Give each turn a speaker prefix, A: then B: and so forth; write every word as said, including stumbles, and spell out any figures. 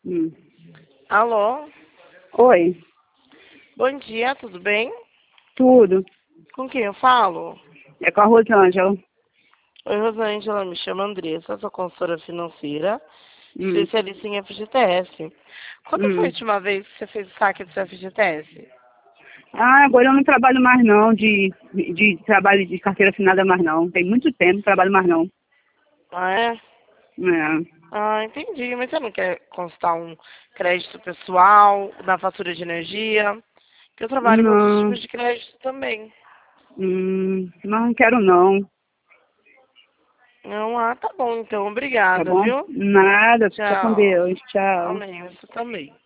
A: Hum.
B: Alô?
A: Oi,
B: Bom dia, tudo bem?
A: tudo.
B: Com quem eu falo?
A: É com a Rosângela.
B: Oi, Rosângela, me chamo Andressa, sou consultora financeira,
A: Hum.
B: especialista em F G T S. Quando foi a
A: Hum.
B: última vez que você fez o saque do seu F G T S?
A: Ah, agora eu não trabalho mais não, de, de trabalho de carteira assinada mais não. Tem muito tempo que não trabalho mais não.
B: Ah, é?
A: É.
B: Ah, entendi, mas você não quer constar um crédito pessoal na fatura de energia? Que eu trabalho com outros
A: Não,
B: tipos de crédito também.
A: hum, não quero não,
B: Não, ah, tá bom, então,
A: tá
B: obrigada,
A: bom?
B: viu?
A: Nada, fica com
B: Tchau.
A: Deus, tchau.
B: Amém, você também.